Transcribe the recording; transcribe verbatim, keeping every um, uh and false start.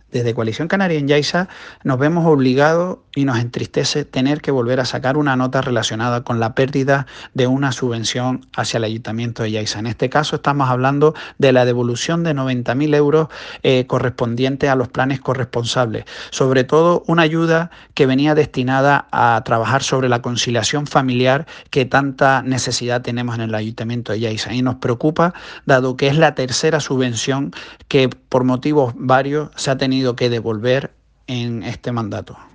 Desde Coalición Canaria en Yaiza nos vemos obligados y nos entristece tener que volver a sacar una nota relacionada con la pérdida de una subvención hacia el Ayuntamiento de Yaiza. En este caso estamos hablando de la devolución de noventa mil euros eh, correspondientes a los planes corresponsables, sobre todo una ayuda que venía destinada a trabajar sobre la conciliación familiar que tanta necesidad tenemos en el Ayuntamiento de Yaiza, y nos preocupa dado que es la tercera subvención que por motivos varios se ha tenido que devolver en este mandato.